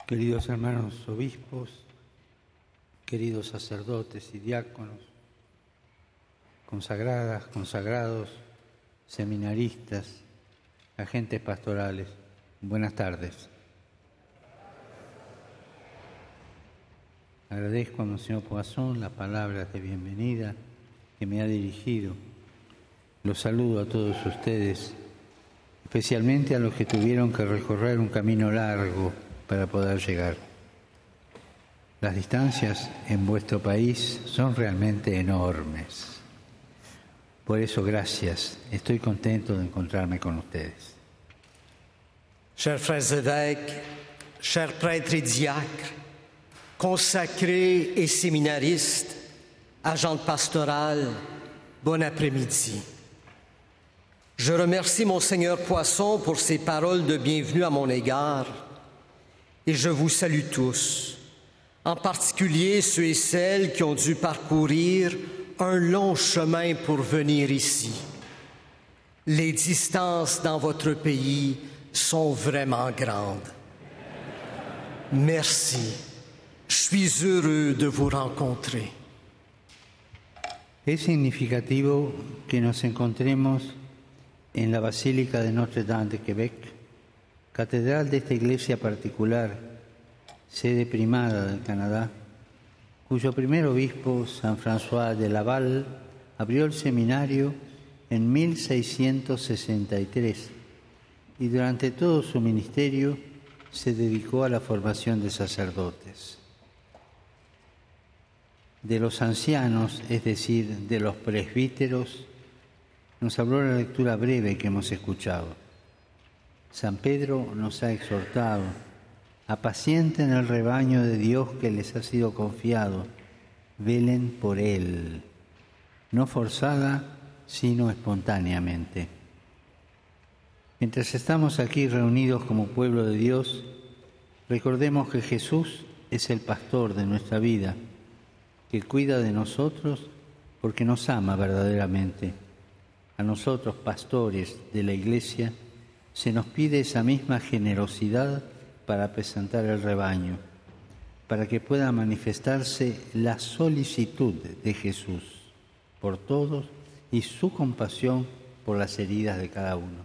Queridos hermanos obispos, queridos sacerdotes y diáconos, consagradas, consagrados, seminaristas, agentes pastorales, buenas tardes. Agradezco a Monseñor Poisson las palabras de bienvenida que me ha dirigido. Los saludo a todos ustedes, especialmente a los que tuvieron que recorrer un camino largo para poder llegar. Las distancias en vuestro país son realmente enormes. Por eso, gracias. Estoy contento de encontrarme con ustedes. Chers frères évêques, chers prêtres et diacres, consacrés et séminaristes, agents pastorales, bon après-midi. Je remercie Monseigneur Poisson pour ses paroles de bienvenue à mon égard et je vous salue tous, en particulier ceux et celles qui ont dû parcourir un long chemin pour venir ici. Les distances dans votre pays sont vraiment grandes. Merci. Je suis heureux de vous rencontrer. Es significativo que nos encontremos en la Basílica de Notre-Dame de Québec, catedral de esta iglesia particular, sede primada del Canadá, cuyo primer obispo, San François de Laval, abrió el seminario en 1663 y durante todo su ministerio se dedicó a la formación de sacerdotes. De los ancianos, es decir, de los presbíteros, nos habló la lectura breve que hemos escuchado. San Pedro nos ha exhortado: apacienten el rebaño de Dios que les ha sido confiado, velen por él, no forzada, sino espontáneamente. Mientras estamos aquí reunidos como pueblo de Dios, recordemos que Jesús es el pastor de nuestra vida, que cuida de nosotros porque nos ama verdaderamente. A nosotros, pastores de la Iglesia, se nos pide esa misma generosidad para apacentar el rebaño, para que pueda manifestarse la solicitud de Jesús por todos y su compasión por las heridas de cada uno.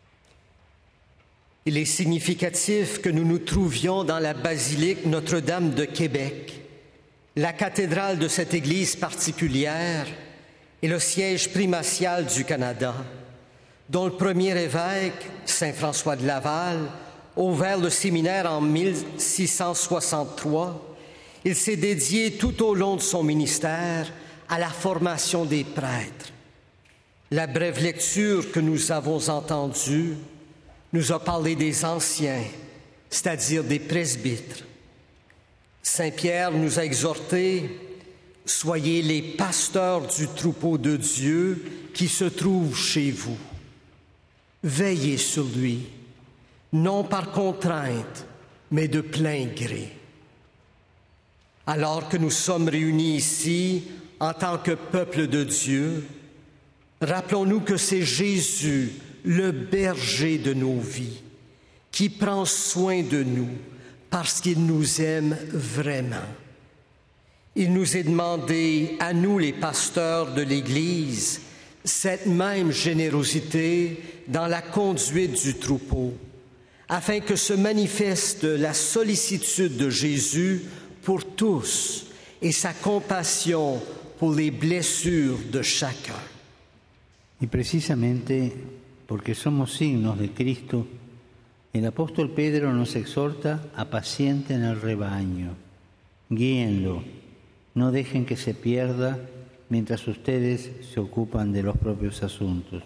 Il est significatif que nous nous trouvions dans la basilique Notre-Dame de Québec, la cathédrale de cette église particulière et le siège primatial du Canada, dont le premier évêque, Saint François de Laval, a ouvert le séminaire en 1663. Il s'est dédié tout au long de son ministère à la formation des prêtres. La brève lecture que nous avons entendue nous a parlé des anciens, c'est-à-dire des presbytres. Saint Pierre nous a exhortés: soyez les pasteurs du troupeau de Dieu qui se trouve chez vous. Veillez sur lui, non par contrainte, mais de plein gré. Alors que nous sommes réunis ici en tant que peuple de Dieu, rappelons-nous que c'est Jésus, le berger de nos vies, qui prend soin de nous parce qu'il nous aime vraiment. Il nous est demandé, à nous les pasteurs de l'Église, cette même générosité dans la conduite du troupeau, afin que se manifeste la sollicitude de Jésus pour tous et sa compassion pour les blessures de chacun. Y precisamente porque somos signos de Cristo, el apóstol Pedro nos exhorta: apacienten el rebaño, guíenlo, no dejen que se pierda mientras ustedes se ocupan de los propios asuntos.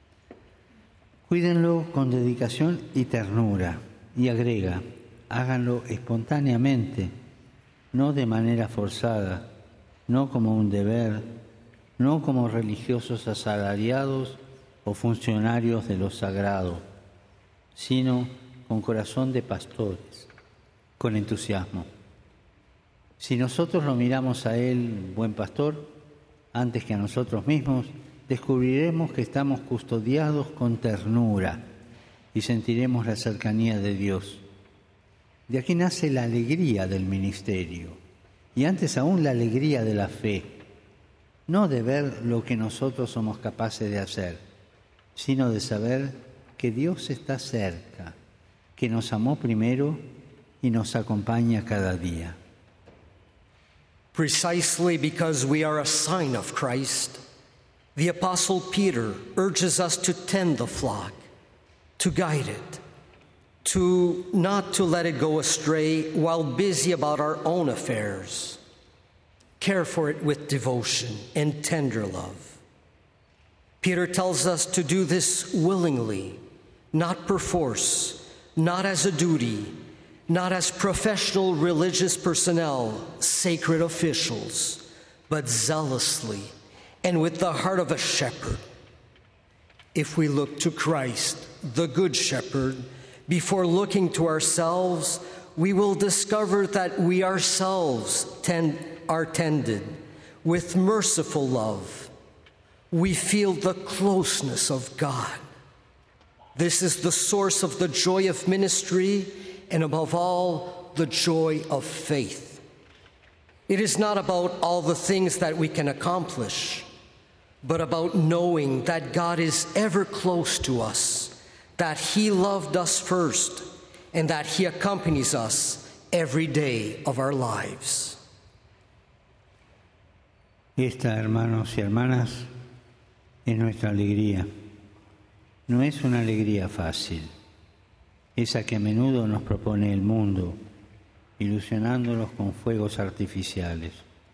Cuídenlo con dedicación y ternura, y agrega: háganlo espontáneamente, no de manera forzada, no como un deber, no como religiosos asalariados o funcionarios de lo sagrado, sino con corazón de pastores, con entusiasmo. Si nosotros lo miramos a Él, buen pastor, antes que a nosotros mismos, descubriremos que estamos custodiados con ternura y sentiremos la cercanía de Dios. De aquí nace la alegría del ministerio y antes aún la alegría de la fe, no de ver lo que nosotros somos capaces de hacer, sino de saber que Dios está cerca, que nos amó primero y nos acompaña cada día. Precisely because we are a sign of Christ, the Apostle Peter urges us to tend the flock, to guide it, not to let it go astray while busy about our own affairs. Care for it with devotion and tender love. Peter tells us to do this willingly, not perforce, not as a duty, not as professional religious personnel, sacred officials, but zealously and with the heart of a shepherd. If we look to Christ, the Good Shepherd, before looking to ourselves, we will discover that we ourselves are tended with merciful love. We feel the closeness of God. This is the source of the joy of ministry and, above all, the joy of faith. It is not about all the things that we can accomplish, but about knowing that God is ever close to us, that He loved us first, and that He accompanies us every day of our lives. Esta, hermanos y hermanas, es nuestra alegría. No es una alegría fácil, esa que a menudo nos propone el mundo, ilusionándonos con fuegos artificiales.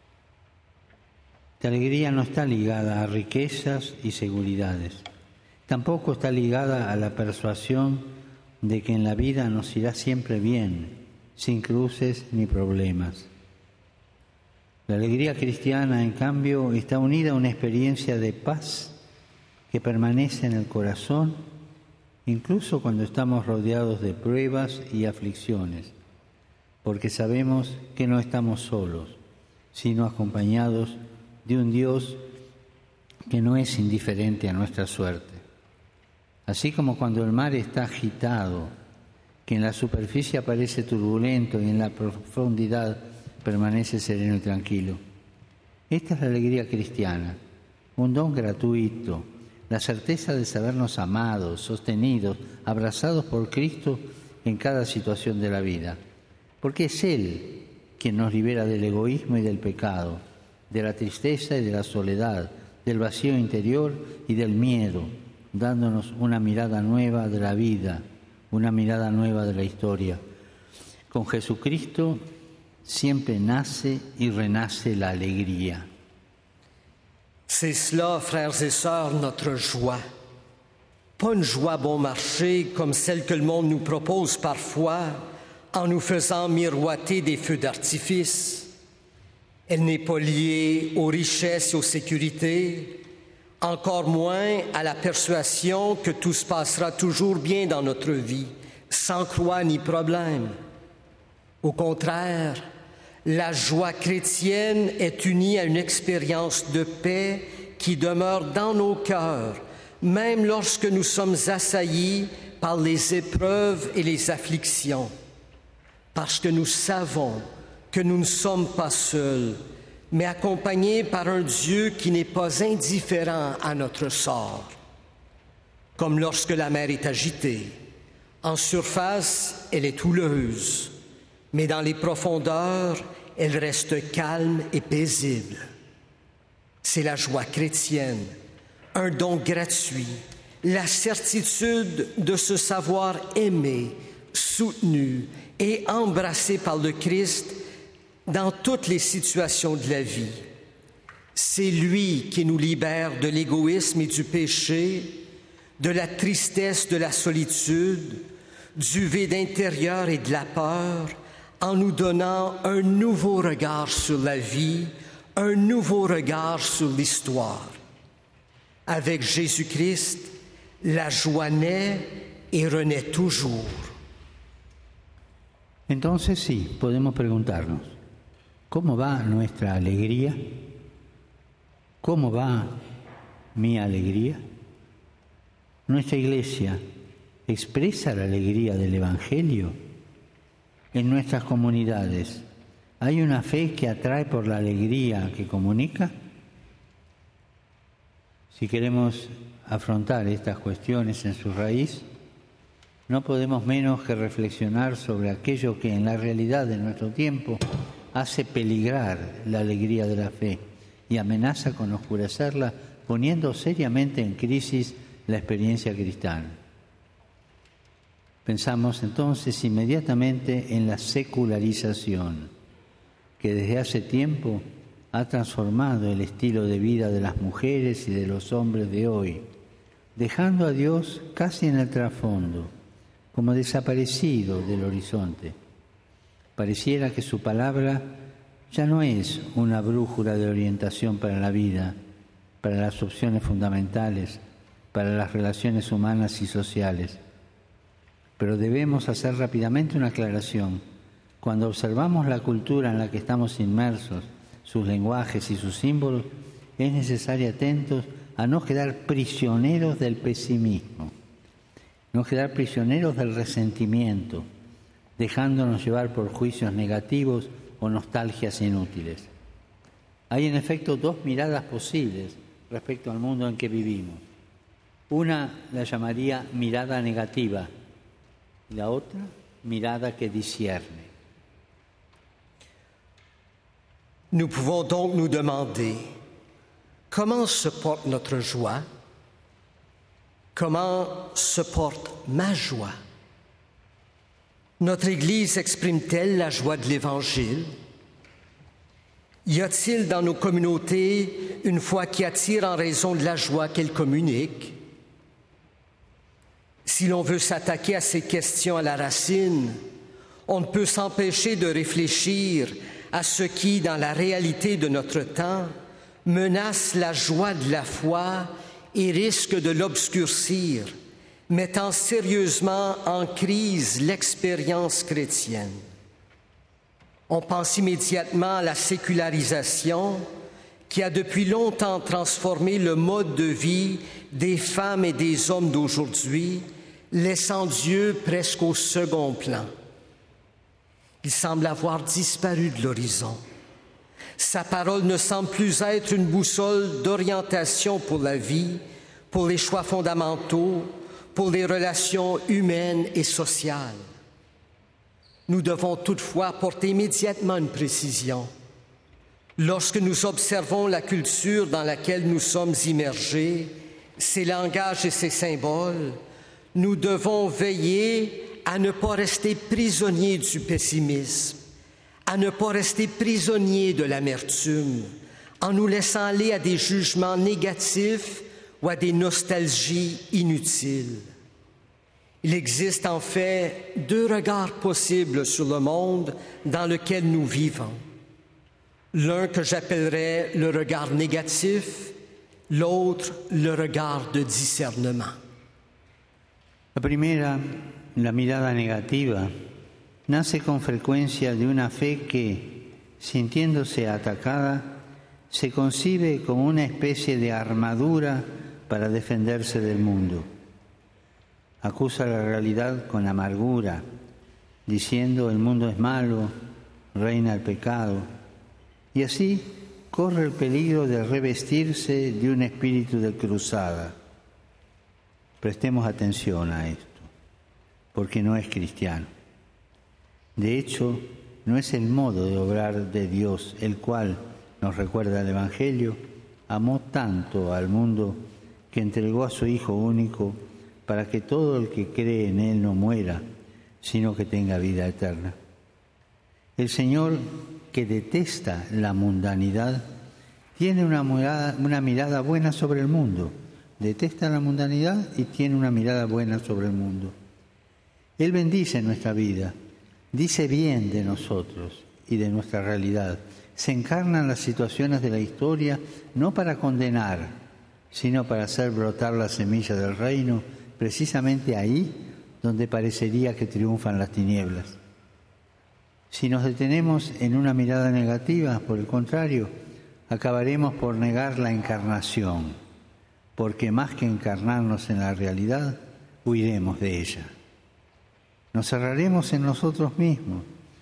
Esta alegría no está ligada a riquezas y seguridades. Tampoco está ligada a la persuasión de que en la vida nos irá siempre bien, sin cruces ni problemas. La alegría cristiana, en cambio, está unida a una experiencia de paz que permanece en el corazón, incluso cuando estamos rodeados de pruebas y aflicciones, porque sabemos que no estamos solos, sino acompañados de un Dios que no es indiferente a nuestra suerte. Así como cuando el mar está agitado, que en la superficie aparece turbulento y en la profundidad permanece sereno y tranquilo. Esta es la alegría cristiana, un don gratuito, la certeza de sabernos amados, sostenidos, abrazados por Cristo en cada situación de la vida, porque es Él quien nos libera del egoísmo y del pecado, de la tristeza y de la soledad, del vacío interior y del miedo, dándonos una mirada nueva de la vida, una mirada nueva de la historia. Con Jesucristo siempre nace y renace la alegría. C'est cela, frères et sœurs, notre joie. Pas une joie bon marché comme celle que le monde nous propose parfois en nous faisant miroiter des feux d'artifice. Elle n'est pas liée aux richesses et aux sécurités, encore moins à la persuasion que tout se passera toujours bien dans notre vie, sans croix ni problème. Au contraire, la joie chrétienne est unie à une expérience de paix qui demeure dans nos cœurs, même lorsque nous sommes assaillis par les épreuves et les afflictions, parce que nous savons que nous ne sommes pas seuls, mais accompagnés par un Dieu qui n'est pas indifférent à notre sort. Comme lorsque la mer est agitée, en surface, elle est houleuse, mais dans les profondeurs, elle reste calme et paisible. C'est la joie chrétienne, un don gratuit, la certitude de se savoir aimé, soutenu et embrassé par le Christ dans toutes les situations de la vie. C'est lui qui nous libère de l'égoïsme et du péché, de la tristesse, de la solitude, du vide intérieur et de la peur, en nous donnant un nouveau regard sur la vie, un nouveau regard sur l'histoire. Avec Jésus-Christ, la joie naît et renaît toujours. Entonces sí, podemos preguntarnos, ¿cómo va nuestra alegría? ¿Cómo va mi alegría? Nuestra Iglesia expresa la alegría del Evangelio. en nuestras comunidades, ¿hay una fe que atrae por la alegría que comunica? Si queremos afrontar estas cuestiones en su raíz, no podemos menos que reflexionar sobre aquello que en la realidad de nuestro tiempo hace peligrar la alegría de la fe y amenaza con oscurecerla, poniendo seriamente en crisis la experiencia cristiana. Pensamos entonces inmediatamente en la secularización, que desde hace tiempo ha transformado el estilo de vida de las mujeres y de los hombres de hoy, dejando a Dios casi en el trasfondo, como desaparecido del horizonte. Pareciera que su palabra ya no es una brújula de orientación para la vida, para las opciones fundamentales, para las relaciones humanas y sociales. Pero debemos hacer rápidamente una aclaración. Cuando observamos la cultura en la que estamos inmersos, sus lenguajes y sus símbolos, es necesario atentos a no quedar prisioneros del pesimismo, no quedar prisioneros del resentimiento, dejándonos llevar por juicios negativos o nostalgias inútiles. Hay en efecto dos miradas posibles respecto al mundo en que vivimos. Una la llamaría mirada negativa y la otra mirada que discierne. Nous pouvons donc nous demander comment se porte notre joie, comment se porte ma joie. Notre Église exprime-t-elle la joie de l'Évangile? Y a-t-il dans nos communautés une foi qui attire en raison de la joie qu'elle communique? Si l'on veut s'attaquer à ces questions à la racine, on ne peut s'empêcher de réfléchir à ce qui, dans la réalité de notre temps, menace la joie de la foi et risque de l'obscurcir, mettant sérieusement en crise l'expérience chrétienne. On pense immédiatement à la sécularisation qui a depuis longtemps transformé le mode de vie des femmes et des hommes d'aujourd'hui, laissant Dieu presque au second plan. Il semble avoir disparu de l'horizon. Sa parole ne semble plus être une boussole d'orientation pour la vie, pour les choix fondamentaux, pour les relations humaines et sociales. Nous devons toutefois porter immédiatement une précision. Lorsque nous observons la culture dans laquelle nous sommes immergés, ses langages et ses symboles, nous devons veiller à ne pas rester prisonniers du pessimisme, à ne pas rester prisonniers de l'amertume, en nous laissant aller à des jugements négatifs ou à des nostalgies inutiles. Il existe en fait deux regards possibles sur le monde dans lequel nous vivons. L'un que j'appellerais le regard négatif, l'autre le regard de discernement. La primera, la mirada negativa, nace con frecuencia de una fe que, sintiéndose atacada, se concibe como una especie de armadura para defenderse del mundo. Acusa la realidad con amargura, diciendo el mundo es malo, reina el pecado, y así corre el peligro de revestirse de un espíritu de cruzada. Prestemos atención a esto, porque no es cristiano. De hecho, no es el modo de obrar de Dios, el cual, nos recuerda el Evangelio, amó tanto al mundo que entregó a su Hijo único para que todo el que cree en Él no muera, sino que tenga vida eterna. El Señor, que detesta la mundanidad, tiene una mirada buena sobre el mundo. Detesta la mundanidad y tiene una mirada buena sobre el mundo. Él bendice nuestra vida, dice bien de nosotros y de nuestra realidad. Se encarna en las situaciones de la historia no para condenar, sino para hacer brotar la semilla del reino, precisamente ahí donde parecería que triunfan las tinieblas. Si nos detenemos en una mirada negativa, por el contrario, acabaremos por negar la encarnación, porque más que encarnarnos en la realidad, huiremos de ella. Nos cerraremos en nosotros mismos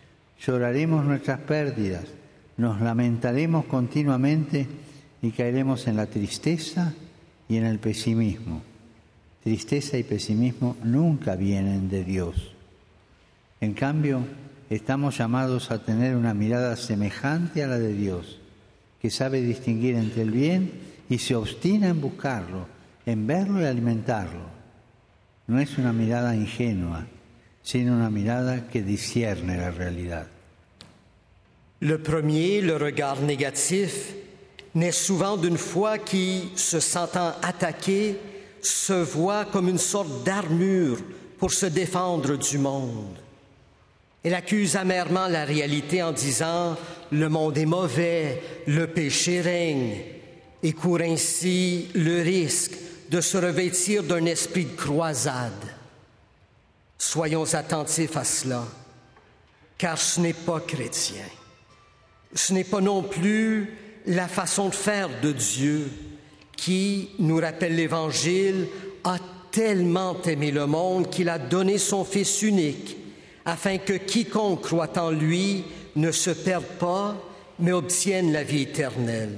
Lloraremos nuestras pérdidas, nos lamentaremos continuamente y caeremos en la tristeza y en el pesimismo. Tristeza y pesimismo nunca vienen de Dios. En cambio, estamos llamados a tener una mirada semejante a la de Dios, que sabe distinguir entre el bien y se obstina en buscarlo, en verlo y alimentarlo. No es una mirada ingenua, sino una mirada que discierne la realidad. Le premier, le regard négatif, naît souvent d'une foi qui, se sentant attaquée, se voit comme une sorte d'armure pour se défendre du monde. Elle accuse amèrement la réalité en disant « le monde est mauvais, le péché règne » et court ainsi le risque de se revêtir d'un esprit de croisade. Soyons attentifs à cela, car ce n'est pas chrétien. Ce n'est pas non plus la façon de faire de Dieu qui, nous rappelle l'Évangile, a tellement aimé le monde qu'il a donné son Fils unique, afin que quiconque croit en lui ne se perde pas, mais obtienne la vie éternelle.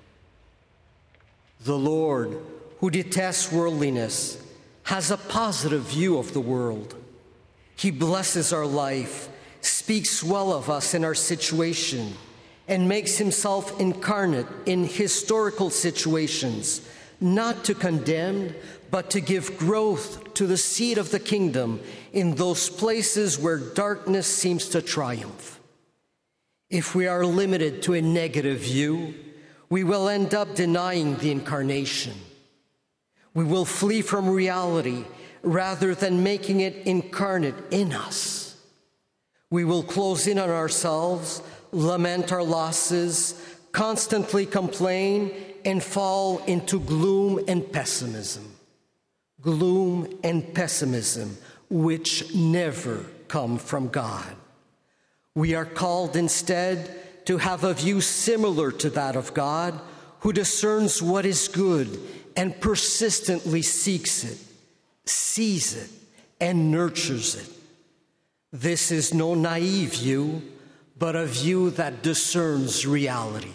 The Lord, who detests worldliness, has a positive view of the world. He blesses our life, speaks well of us in our situation, and makes himself incarnate in historical situations, not to condemn, but to give growth to the seed of the kingdom in those places where darkness seems to triumph. If we are limited to a negative view, we will end up denying the incarnation. We will flee from reality rather than making it incarnate in us. We will close in on ourselves, lament our losses, constantly complain, and fall into gloom and pessimism. Gloom and pessimism, which never come from God. We are called instead to have a view similar to that of God, who discerns what is good and persistently seeks it, sees it, and nurtures it. This is no naive view, but a view that discerns reality.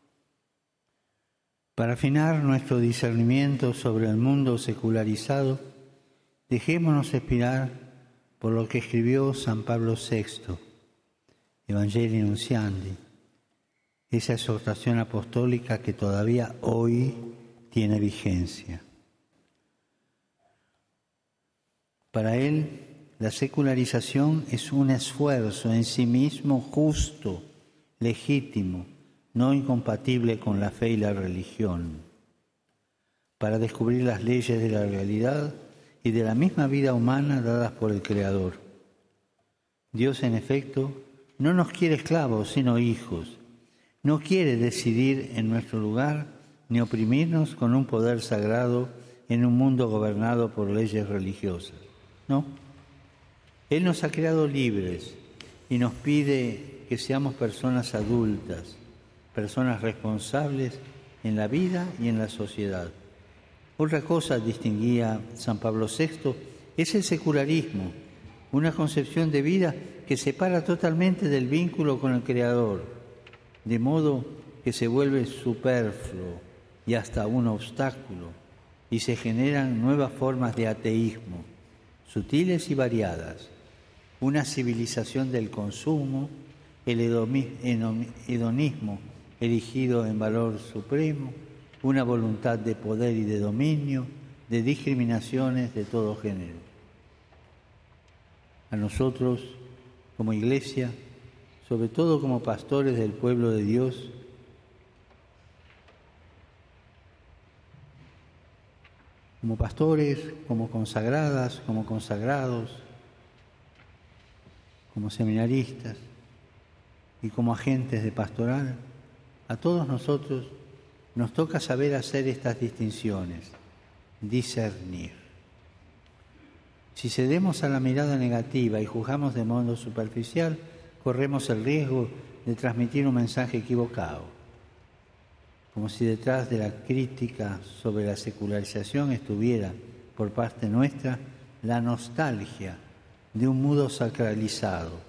Para afinar nuestro discernimiento sobre el mundo secularizado, dejémonos inspirar por lo que escribió San Pablo VI, Evangelii Nuntiandi, esa exhortación apostólica que todavía hoy tiene vigencia. Para él, la secularización es un esfuerzo en sí mismo justo, legítimo, no incompatible con la fe y la religión, para descubrir las leyes de la realidad y de la misma vida humana dadas por el Creador. Dios, en efecto, no nos quiere esclavos, sino hijos. No quiere decidir en nuestro lugar ni oprimirnos con un poder sagrado en un mundo gobernado por leyes religiosas. No. Él nos ha creado libres y nos pide que seamos personas adultas, personas responsables en la vida y en la sociedad. Otra cosa distinguía San Pablo VI es el secularismo, una concepción de vida que separa totalmente del vínculo con el Creador, de modo que se vuelve superfluo y hasta un obstáculo, y se generan nuevas formas de ateísmo, sutiles y variadas, una civilización del consumo, el hedonismo erigido en valor supremo, una voluntad de poder y de dominio, de discriminaciones de todo género. A nosotros, como Iglesia, sobre todo como pastores del pueblo de Dios, como pastores, como consagradas, como consagrados, como seminaristas y como agentes de pastoral, a todos nosotros nos toca saber hacer estas distinciones, discernir. Si cedemos a la mirada negativa y juzgamos de modo superficial, corremos el riesgo de transmitir un mensaje equivocado, como si detrás de la crítica sobre la secularización estuviera, por parte nuestra, la nostalgia de un mundo sacralizado,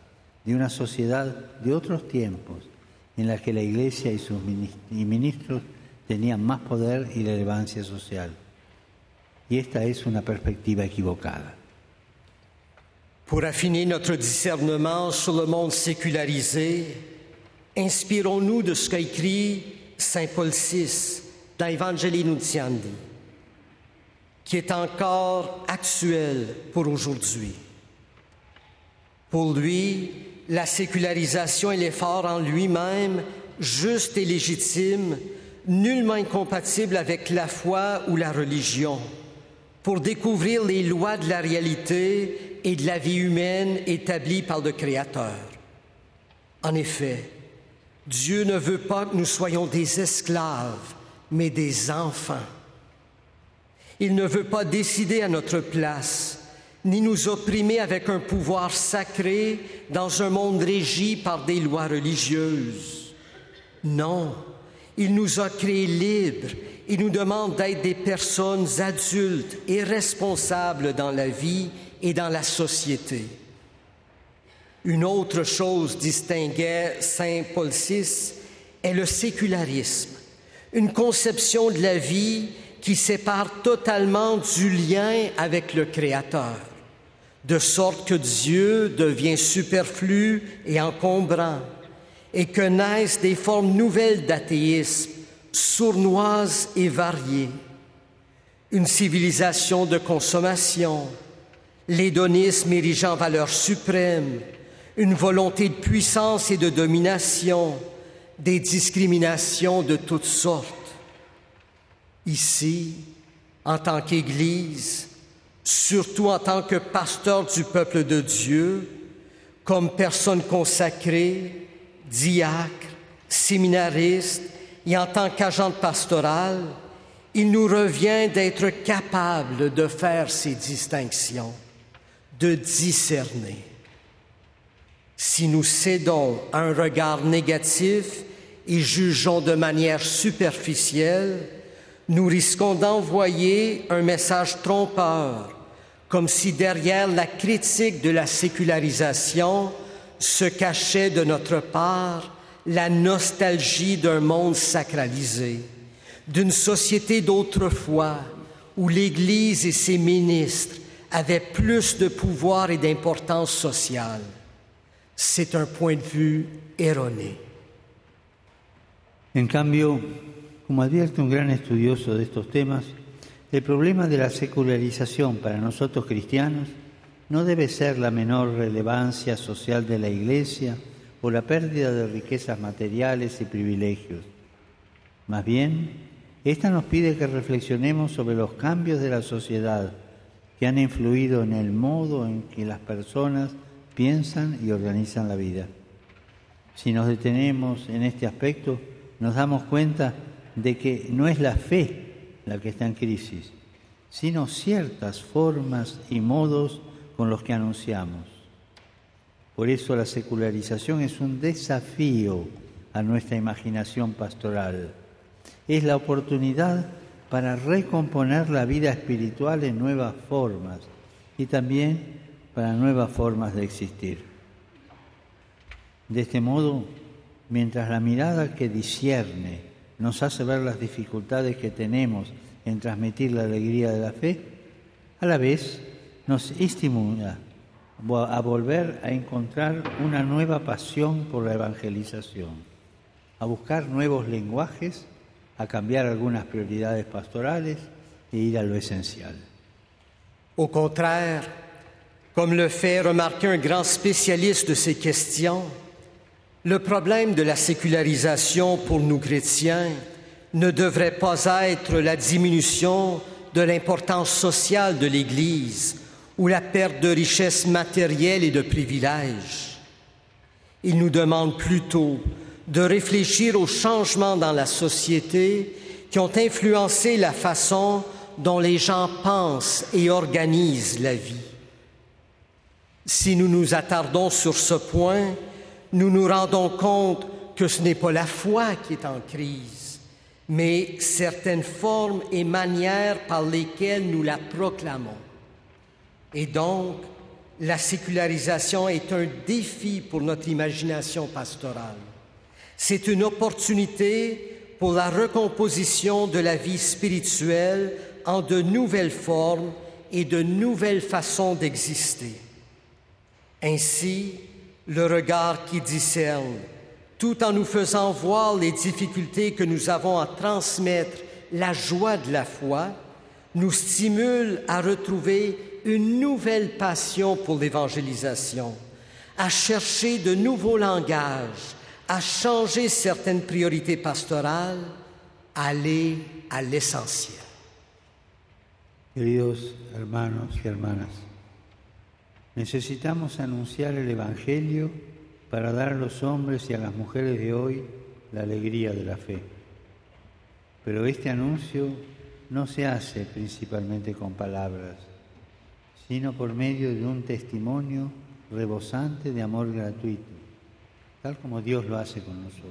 de una sociedad de otros tiempos en la que la Iglesia y sus ministros tenían más poder y relevancia social. Y esta es una perspectiva equivocada. Pour affiner notre discernement sur le monde sécularisé, inspirons-nous de ce qu'a écrit Saint Paul VI dans Evangelii Nuntiandi, qui est encore actuel pour aujourd'hui. Pour lui, la sécularisation est l'effort en lui-même, juste et légitime, nullement incompatible avec la foi ou la religion, pour découvrir les lois de la réalité et de la vie humaine établies par le Créateur. En effet, Dieu ne veut pas que nous soyons des esclaves, mais des enfants. Il ne veut pas décider à notre place, ni nous opprimer avec un pouvoir sacré dans un monde régi par des lois religieuses. Non, il nous a créés libres et nous demande d'être des personnes adultes et responsables dans la vie et dans la société. Une autre chose distinguait Saint Paul VI est le sécularisme, une conception de la vie qui sépare totalement du lien avec le Créateur, de sorte que Dieu devient superflu et encombrant, et que naissent des formes nouvelles d'athéisme, sournoises et variées. Une civilisation de consommation, l'hédonisme érigeant en valeur suprême, une volonté de puissance et de domination, des discriminations de toutes sortes. Ici, en tant qu'Église, surtout en tant que pasteur du peuple de Dieu, comme personne consacrée, diacre, séminariste et en tant qu'agent pastoral, il nous revient d'être capables de faire ces distinctions, de discerner. Si nous cédons à un regard négatif et jugeons de manière superficielle, nous risquons d'envoyer un message trompeur, comme si derrière la critique de la sécularisation se cachait de notre part la nostalgie d'un monde sacralisé, d'une société d'autrefois où l'Église et ses ministres avaient plus de pouvoir et d'importance sociale. C'est un point de vue erroné. En cambio, como advierte un gran estudioso de estos temas, el problema de la secularización para nosotros cristianos no debe ser la menor relevancia social de la Iglesia o la pérdida de riquezas materiales y privilegios. Más bien, esta nos pide que reflexionemos sobre los cambios de la sociedad que han influido en el modo en que las personas piensan y organizan la vida. Si nos detenemos en este aspecto, nos damos cuenta de que no es la fe la que está en crisis, sino ciertas formas y modos con los que anunciamos. Por eso la secularización es un desafío a nuestra imaginación pastoral. Es la oportunidad para recomponer la vida espiritual en nuevas formas y también para nuevas formas de existir. De este modo, mientras la mirada que discierne nos hace ver las dificultades que tenemos en transmitir la alegría de la fe, a la vez nos estimula a volver a encontrar una nueva pasión por la evangelización, a buscar nuevos lenguajes, a cambiar algunas prioridades pastorales e ir a lo esencial. Au contraire, comme le fait remarquer un grand spécialiste de ces questions, le problème de la sécularisation pour nous chrétiens ne devrait pas être la diminution de l'importance sociale de l'Église ou la perte de richesses matérielles et de privilèges. Il nous demande plutôt de réfléchir aux changements dans la société qui ont influencé la façon dont les gens pensent et organisent la vie. Si nous nous attardons sur ce point, nous nous rendons compte que ce n'est pas la foi qui est en crise, mais certaines formes et manières par lesquelles nous la proclamons. Et donc, la sécularisation est un défi pour notre imagination pastorale. C'est une opportunité pour la recomposition de la vie spirituelle en de nouvelles formes et de nouvelles façons d'exister. Ainsi, le regard qui discerne, tout en nous faisant voir les difficultés que nous avons à transmettre la joie de la foi, nous stimule à retrouver une nouvelle passion pour l'évangélisation, à chercher de nouveaux langages, à changer certaines priorités pastorales, à aller à l'essentiel. Queridos hermanos y hermanas, necesitamos anunciar el Evangelio para dar a los hombres y a las mujeres de hoy la alegría de la fe. Pero este anuncio no se hace principalmente con palabras, sino por medio de un testimonio rebosante de amor gratuito, tal como Dios lo hace con nosotros.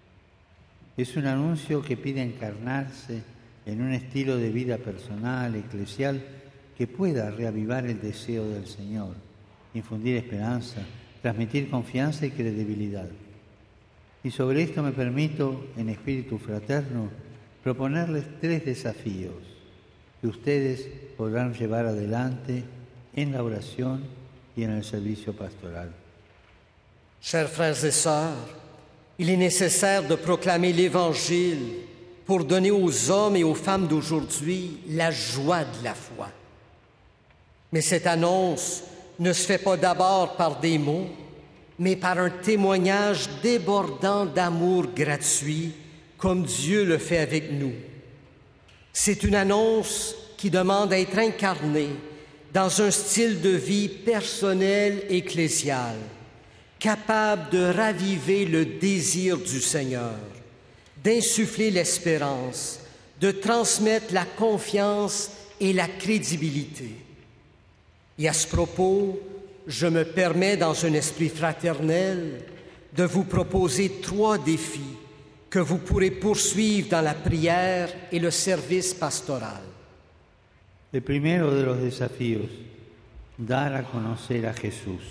Es un anuncio que pide encarnarse en un estilo de vida personal, eclesial, que pueda reavivar el deseo del Señor, infundir esperanza, transmitir confianza y credibilidad. Y sobre esto me permito, en espíritu fraterno, proponerles 3 desafíos que ustedes podrán llevar adelante en la oración y en el servicio pastoral. Chers frères et sœurs, il est nécessaire de proclamer l'Évangile pour donner aux hommes et aux femmes d'aujourd'hui la joie de la foi. Mais cette annonce ne se fait pas d'abord par des mots, mais par un témoignage débordant d'amour gratuit, comme Dieu le fait avec nous. C'est une annonce qui demande à être incarnée dans un style de vie personnel ecclésial, capable de raviver le désir du Seigneur, d'insuffler l'espérance, de transmettre la confiance et la crédibilité. Et à ce propos, je me permets, dans un esprit fraternel, de vous proposer 3 défis que vous pourrez poursuivre dans la prière et le service pastoral. El primero de los desafíos, dar a conocer a Jesús.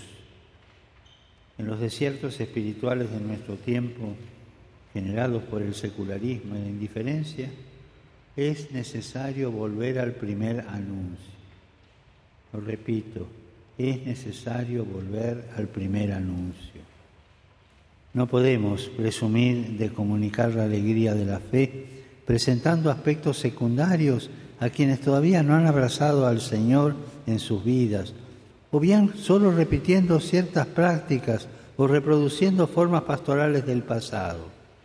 En los desiertos espirituales de nuestro tiempo, generados por el secularismo y la indiferencia, es necesario volver al primer anuncio. Lo repito, es necesario volver al primer anuncio. No podemos presumir de comunicar la alegría de la fe presentando aspectos secundarios a quienes todavía no han abrazado al Señor en sus vidas, o bien solo repitiendo ciertas prácticas o reproduciendo formas pastorales del pasado.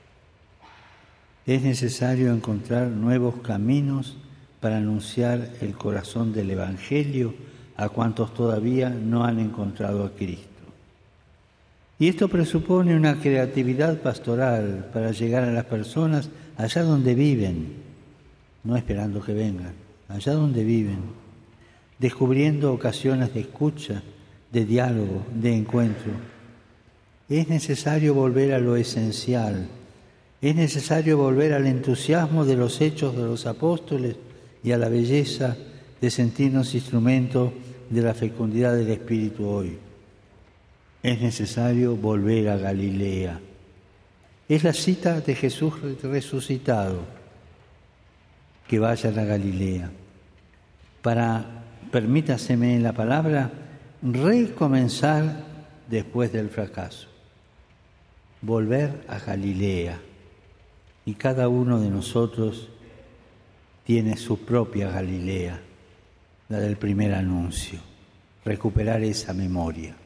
Es necesario encontrar nuevos caminos para anunciar el corazón del Evangelio a cuantos todavía no han encontrado a Cristo. Y esto presupone una creatividad pastoral para llegar a las personas allá donde viven, no esperando que vengan, allá donde viven, descubriendo ocasiones de escucha, de diálogo, de encuentro. Es necesario volver a lo esencial, es necesario volver al entusiasmo de los hechos de los apóstoles y a la belleza de sentirnos instrumentos de la fecundidad del Espíritu hoy. Es necesario volver a Galilea. Es la cita de Jesús resucitado, que vayan a Galilea, para, permítaseme la palabra, recomenzar después del fracaso. Volver a Galilea. Y cada uno de nosotros tiene su propia Galilea, la del primer anuncio, recuperar esa memoria.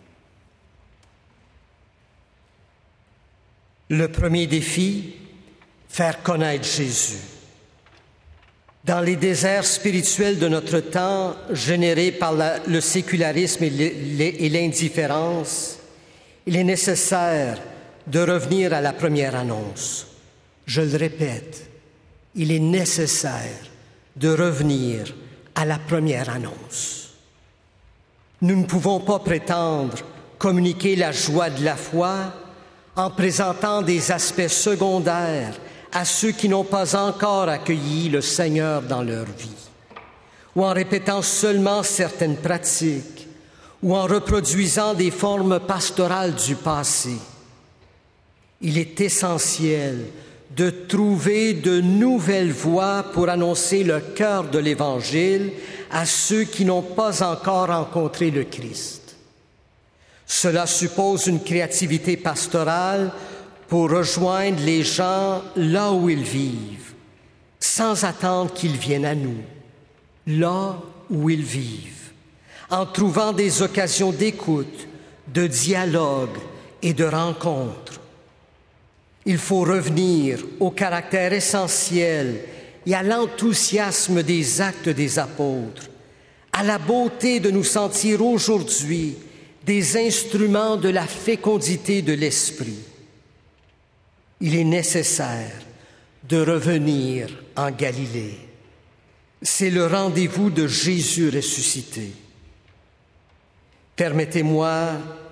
Le premier défi, faire connaître Jésus. Dans les déserts spirituels de notre temps, générés par le sécularisme et l'indifférence, il est nécessaire de revenir à la première annonce. Je le répète, il est nécessaire de revenir à la première annonce. Nous ne pouvons pas prétendre communiquer la joie de la foi en présentant des aspects secondaires à ceux qui n'ont pas encore accueilli le Seigneur dans leur vie, ou en répétant seulement certaines pratiques, ou en reproduisant des formes pastorales du passé. Il est essentiel de trouver de nouvelles voies pour annoncer le cœur de l'Évangile à ceux qui n'ont pas encore rencontré le Christ. Cela suppose une créativité pastorale pour rejoindre les gens là où ils vivent, sans attendre qu'ils viennent à nous, là où ils vivent, en trouvant des occasions d'écoute, de dialogue et de rencontre. Il faut revenir au caractère essentiel et à l'enthousiasme des actes des apôtres, à la beauté de nous sentir aujourd'hui des instruments de la fécondité de l'Esprit. Il est nécessaire de revenir en Galilée. C'est le rendez-vous de Jésus ressuscité. Permettez-moi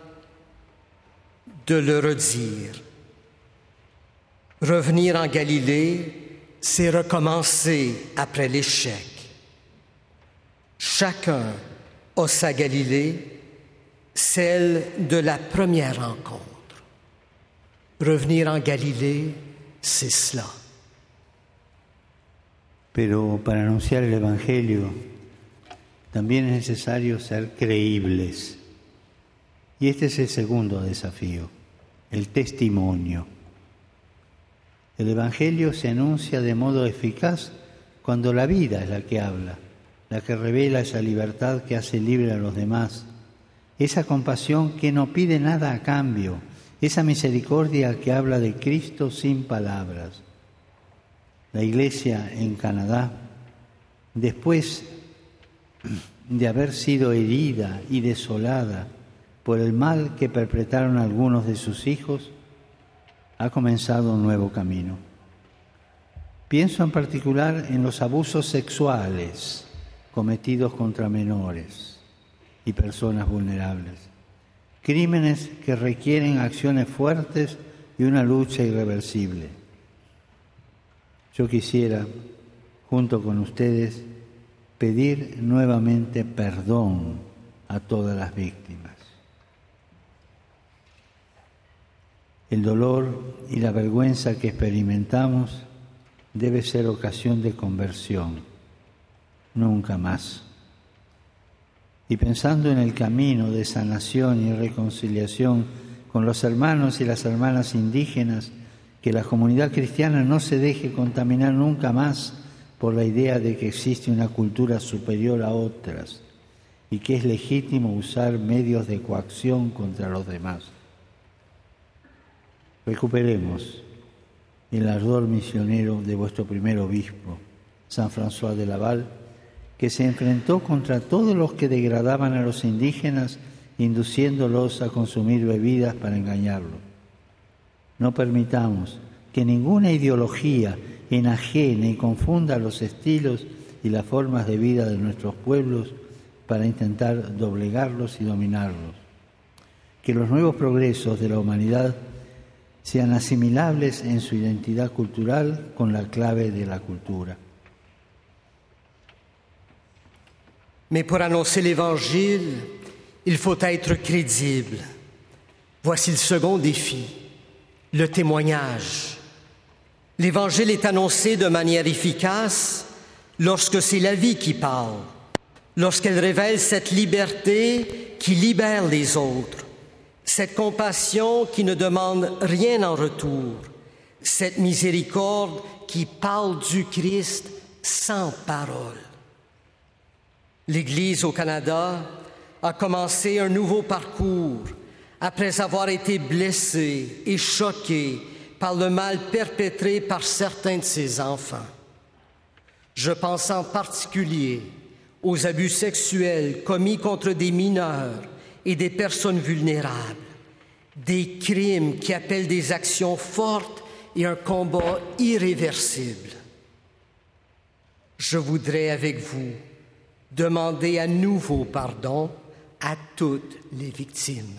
de le redire. Revenir en Galilée, c'est recommencer après l'échec. Chacun a sa Galilée, celle de la première rencontre. Revenir en Galilée, c'est cela. Pero para anunciar el Evangelio también es necesario ser creíbles. Y este es el segundo desafío, el testimonio. El Evangelio se anuncia de modo eficaz cuando la vida es la que habla, la que revela esa libertad que hace libre a los demás, esa compasión que no pide nada a cambio, esa misericordia que habla de Cristo sin palabras. La Iglesia en Canadá, después de haber sido herida y desolada por el mal que perpetraron algunos de sus hijos, ha comenzado un nuevo camino. Pienso en particular en los abusos sexuales cometidos contra menores y personas vulnerables, crímenes que requieren acciones fuertes y una lucha irreversible. Yo quisiera, junto con ustedes, pedir nuevamente perdón a todas las víctimas. El dolor y la vergüenza que experimentamos debe ser ocasión de conversión, nunca más. Y pensando en el camino de sanación y reconciliación con los hermanos y las hermanas indígenas, que la comunidad cristiana no se deje contaminar nunca más por la idea de que existe una cultura superior a otras y que es legítimo usar medios de coacción contra los demás. Recuperemos el ardor misionero de vuestro primer obispo, San François de Laval, que se enfrentó contra todos los que degradaban a los indígenas, induciéndolos a consumir bebidas para engañarlos. No permitamos que ninguna ideología enajene y confunda los estilos y las formas de vida de nuestros pueblos para intentar doblegarlos y dominarlos. Que los nuevos progresos de la humanidad sean asimilables en su identidad cultural con la clave de la cultura. Mais pour annoncer l'Évangile, il faut être crédible. Voici le second défi, le témoignage. L'Évangile est annoncé de manière efficace lorsque c'est la vie qui parle, lorsqu'elle révèle cette liberté qui libère les autres, cette compassion qui ne demande rien en retour, cette miséricorde qui parle du Christ sans parole. L'Église au Canada a commencé un nouveau parcours après avoir été blessée et choquée par le mal perpétré par certains de ses enfants. Je pense en particulier aux abus sexuels commis contre des mineurs et des personnes vulnérables, des crimes qui appellent des actions fortes et un combat irréversible. Je voudrais avec vous demander à nouveau pardon à toutes les victimes.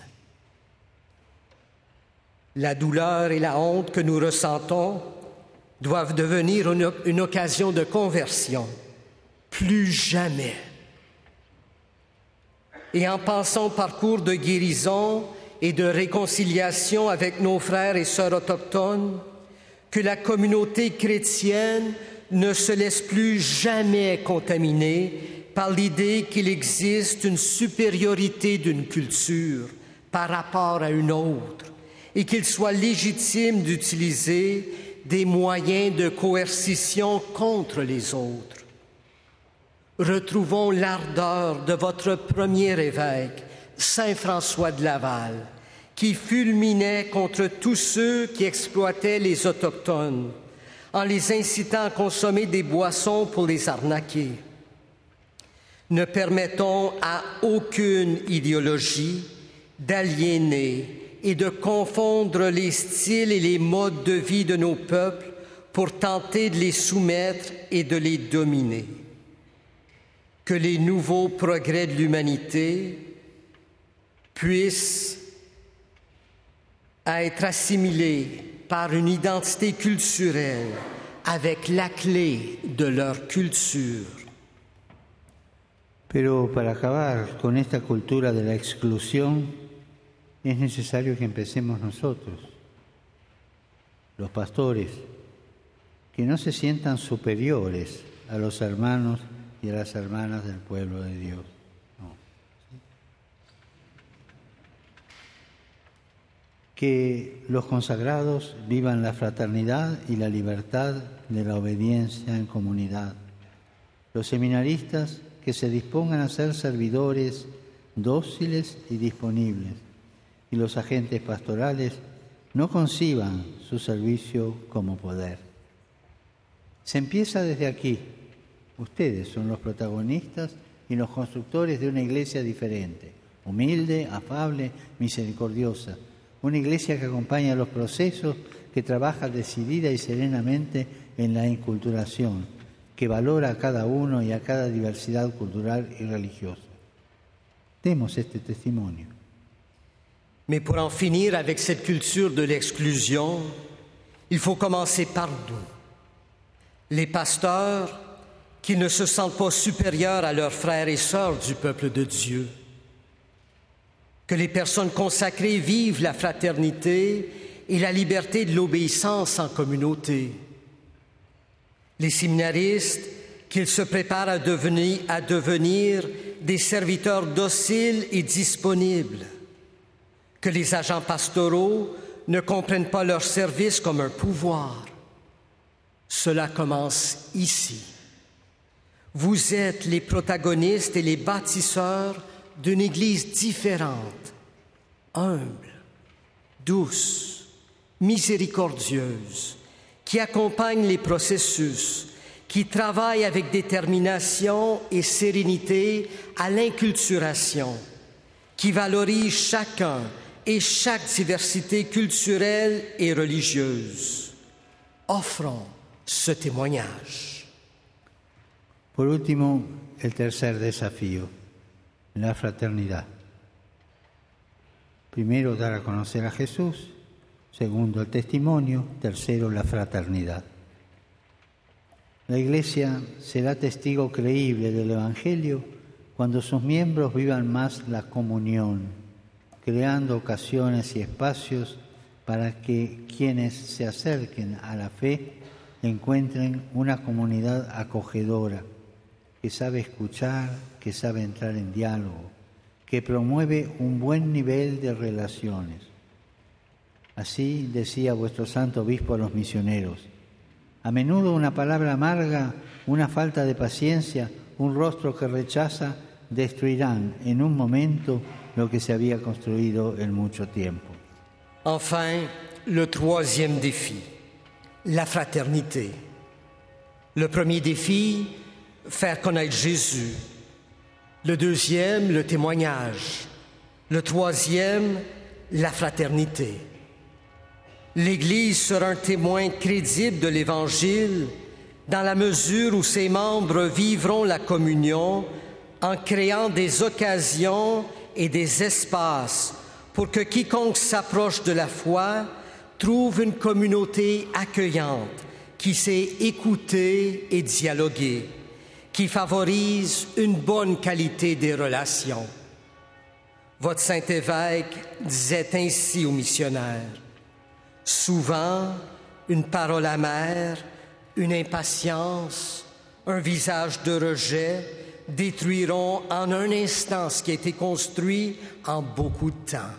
La douleur et la honte que nous ressentons doivent devenir une occasion de conversion. Plus jamais. et en passant parcours de guérison et de réconciliation avec nos frères et sœurs autochtones, que la communauté chrétienne ne se laisse plus jamais contaminer par l'idée qu'il existe une supériorité d'une culture par rapport à une autre et qu'il soit légitime d'utiliser des moyens de coercition contre les autres. Retrouvons l'ardeur de votre premier évêque, Saint François de Laval, qui fulminait contre tous ceux qui exploitaient les Autochtones en les incitant à consommer des boissons pour les arnaquer. Ne permettons à aucune idéologie d'aliéner et de confondre les styles et les modes de vie de nos peuples pour tenter de les soumettre et de les dominer. Que les nouveaux progrès de l'humanité puissent être assimilés par une identité culturelle avec la clé de leur culture. Pero para acabar con esta cultura de la exclusión es necesario que empecemos nosotros, los pastores, que no se sientan superiores a los hermanos y a las hermanas del pueblo de Dios. No. Que los consagrados vivan la fraternidad y la libertad de la obediencia en comunidad. Los seminaristas que se dispongan a ser servidores dóciles y disponibles. Y los agentes pastorales no conciban su servicio como poder. Se empieza desde aquí. Ustedes son los protagonistas y los constructores de una iglesia diferente, humilde, afable, misericordiosa. Una iglesia que acompaña los procesos, que trabaja decidida y serenamente en la inculturación, que valora a cada uno y a cada diversidad cultural y religiosa. Demos este testimonio. Mais pour en finir avec cette culture de l'exclusion, il faut commencer par nous. Les pasteurs qui ne se sentent pas supérieurs à leurs frères et sœurs du peuple de Dieu. Que les personnes consacrées vivent la fraternité et la liberté de l'obéissance en communauté. Les séminaristes qu'ils se préparent à devenir des serviteurs dociles et disponibles. Que les agents pastoraux ne comprennent pas leur service comme un pouvoir. Cela commence ici. Vous êtes les protagonistes et les bâtisseurs d'une Église différente, humble, douce, miséricordieuse, qui accompagne les processus, qui travaille avec détermination et sérénité à l'inculturation, qui valorise chacun et chaque diversité culturelle et religieuse. Offrons ce témoignage. Por último, el tercer desafío, la fraternidad. Primero, dar a conocer a Jesús. Segundo, el testimonio. Tercero, la fraternidad. La Iglesia será testigo creíble del Evangelio cuando sus miembros vivan más la comunión, creando ocasiones y espacios para que quienes se acerquen a la fe encuentren una comunidad acogedora, que sabe escuchar, que sabe entrar en diálogo, que promueve un buen nivel de relaciones. Así decía vuestro santo obispo a los misioneros: a menudo una palabra amarga, una falta de paciencia, un rostro que rechaza, destruirán en un momento lo que se había construido en mucho tiempo. Enfin, le troisième défi, la fraternité. Le premier défi, faire connaître Jésus. Le deuxième, le témoignage. Le troisième, la fraternité. L'Église sera un témoin crédible de l'Évangile dans la mesure où ses membres vivront la communion en créant des occasions et des espaces pour que quiconque s'approche de la foi trouve une communauté accueillante qui sait écouter et dialoguer, qui favorise une bonne qualité des relations. Votre saint évêque disait ainsi aux missionnaires: souvent, une parole amère, une impatience, un visage de rejet détruiront en un instant ce qui a été construit en beaucoup de temps.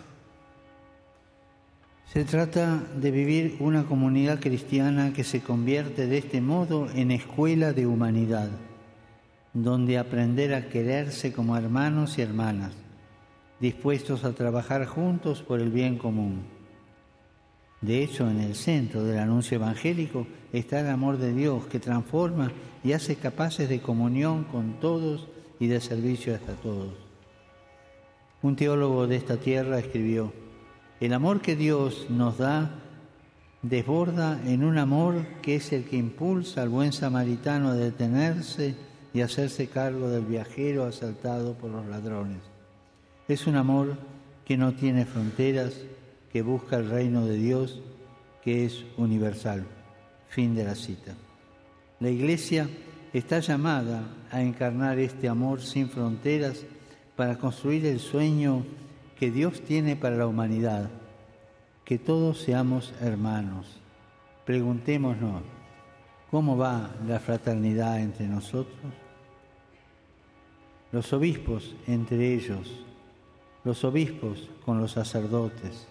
Se trata de vivir una comunidad cristiana que se convierte de este modo en escuela de humanidad, donde aprender a quererse como hermanos y hermanas, dispuestos a trabajar juntos por el bien común. De hecho, en el centro del anuncio evangélico está el amor de Dios que transforma y hace capaces de comunión con todos y de servicio a todos. Un teólogo de esta tierra escribió: el amor que Dios nos da desborda en un amor que es el que impulsa al buen samaritano a detenerse y hacerse cargo del viajero asaltado por los ladrones. Es un amor que no tiene fronteras, que busca el reino de Dios, que es universal. Fin de la cita. La Iglesia está llamada a encarnar este amor sin fronteras para construir el sueño que Dios tiene para la humanidad, que todos seamos hermanos. Preguntémonos, ¿cómo va la fraternidad entre nosotros? Los obispos entre ellos, los obispos con los sacerdotes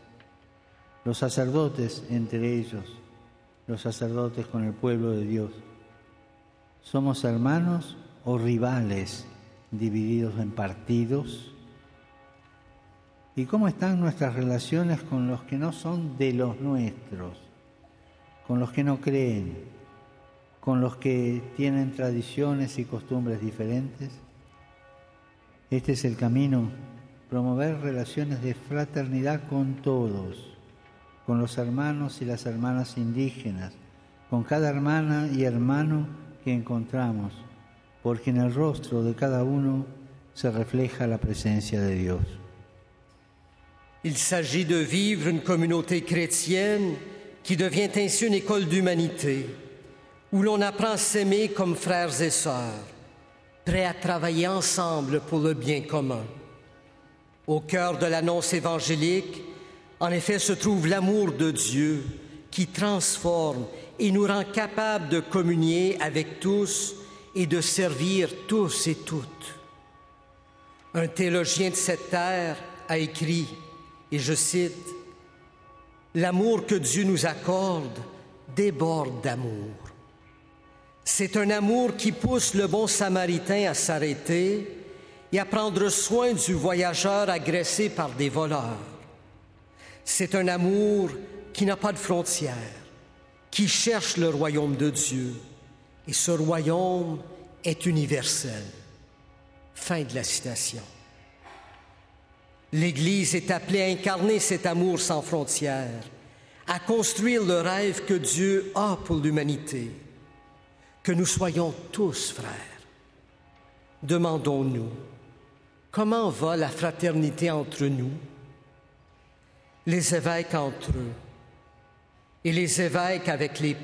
entre ellos, los sacerdotes con el pueblo de Dios. ¿Somos hermanos o rivales divididos en partidos? ¿Y cómo están nuestras relaciones con los que no son de los nuestros, con los que no creen, con los que tienen tradiciones y costumbres diferentes? Este es el camino, promover relaciones de fraternidad con todos, con los hermanos y las hermanas indígenas, con cada hermana y hermano que encontramos, porque en el rostro de cada uno se refleja la presencia de Dios. Il s'agit de vivre une communauté chrétienne qui devient ainsi une école d'humanité, où l'on apprend à s'aimer comme frères et sœurs, prêts à travailler ensemble pour le bien commun. Au cœur de l'annonce évangélique, en effet, se trouve l'amour de Dieu qui transforme et nous rend capables de communier avec tous et de servir tous et toutes. Un théologien de cette terre a écrit, et je cite, « L'amour que Dieu nous accorde déborde d'amour. C'est un amour qui pousse le bon samaritain à s'arrêter et à prendre soin du voyageur agressé par des voleurs. C'est un amour qui n'a pas de frontières, qui cherche le royaume de Dieu, et ce royaume est universel. » Fin de la citation. L'Église est appelée à incarner cet amour sans frontières, à construire le rêve que Dieu a pour l'humanité, que nous soyons tous frères. Demandons-nous, comment va la fraternité entre nous? Les évêques entre eux, et les évêques avec les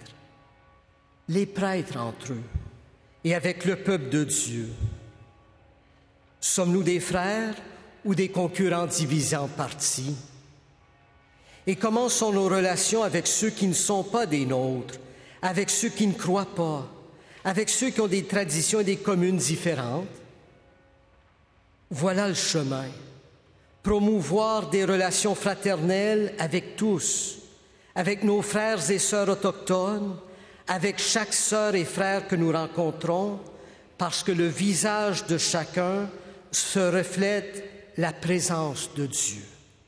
prêtres entre eux, et avec le peuple de Dieu. Sommes-nous des frères ou des concurrents divisés en partis? Et comment sont nos relations avec ceux qui ne sont pas des nôtres, avec ceux qui ne croient pas, avec ceux qui ont des traditions et des communes différentes? Voilà le chemin. Promouvoir des relations fraternelles avec tous, avec nos frères et sœurs autochtones, avec chaque sœur et frère que nous rencontrons, parce que le visage de chacun se reflète la présence de Dieu.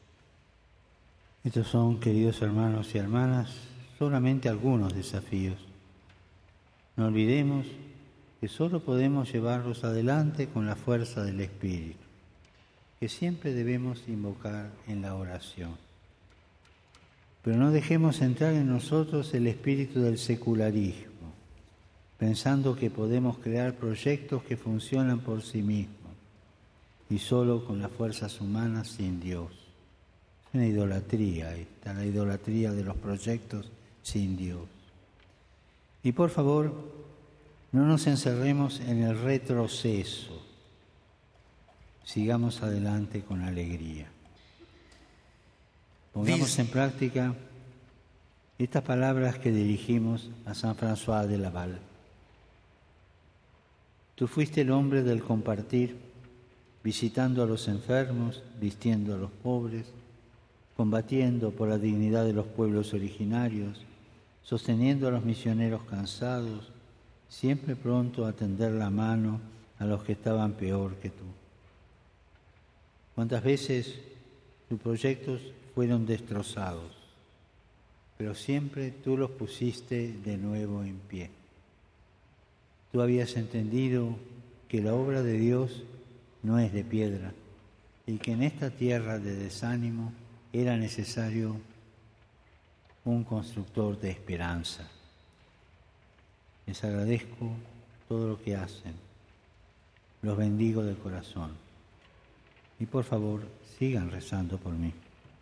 Estos son, queridos hermanos y hermanas, solamente algunos desafíos. No olvidemos que solo podemos llevarlos adelante con la fuerza del Espíritu, que siempre debemos invocar en la oración. Pero no dejemos entrar en nosotros el espíritu del secularismo, pensando que podemos crear proyectos que funcionan por sí mismos y solo con las fuerzas humanas sin Dios. Es una idolatría esta, la idolatría de los proyectos sin Dios. Y por favor, no nos encerremos en el retroceso, sigamos adelante con alegría. Pongamos en práctica estas palabras que dirigimos a San François de Laval. Tú fuiste el hombre del compartir, visitando a los enfermos, vistiendo a los pobres, combatiendo por la dignidad de los pueblos originarios, sosteniendo a los misioneros cansados, siempre pronto a tender la mano a los que estaban peor que tú. ¿Cuántas veces tus proyectos fueron destrozados, pero siempre tú los pusiste de nuevo en pie? Tú habías entendido que la obra de Dios no es de piedra y que en esta tierra de desánimo era necesario un constructor de esperanza. Les agradezco todo lo que hacen, los bendigo de corazón y por favor sigan rezando por mí.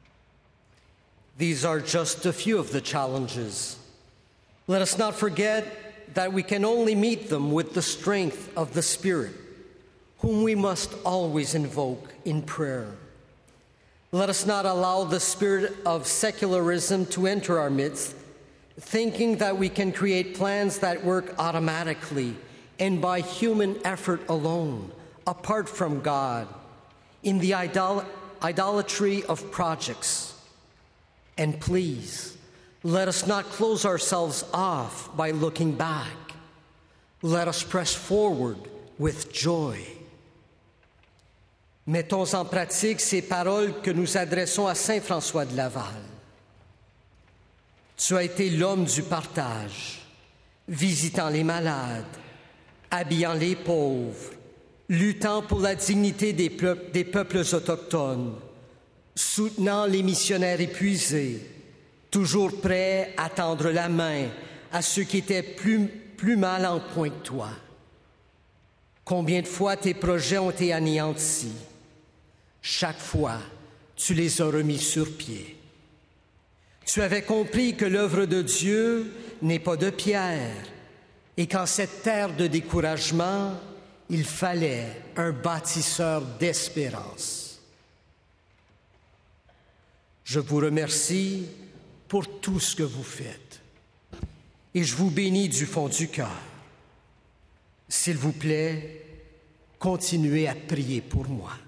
These are just a few of the challenges. Let us not forget that we can only meet them with the strength of the Spirit, whom we must always invoke in prayer. Let us not allow the spirit of secularism to enter our midst, thinking that we can create plans that work automatically and by human effort alone, apart from God, in the idolatry of projects. And please, let us not close ourselves off by looking back. Let us press forward with joy. Mettons en pratique ces paroles que nous adressons à Saint François de Laval. Tu as été l'homme du partage, visitant les malades, habillant les pauvres, luttant pour la dignité des peuples autochtones, soutenant les missionnaires épuisés, toujours prêt à tendre la main à ceux qui étaient plus mal en point que toi. Combien de fois tes projets ont été anéantis? Chaque fois, tu les as remis sur pied. Tu avais compris que l'œuvre de Dieu n'est pas de pierre et qu'en cette terre de découragement, il fallait un bâtisseur d'espérance. Je vous remercie pour tout ce que vous faites et je vous bénis du fond du cœur. S'il vous plaît, continuez à prier pour moi.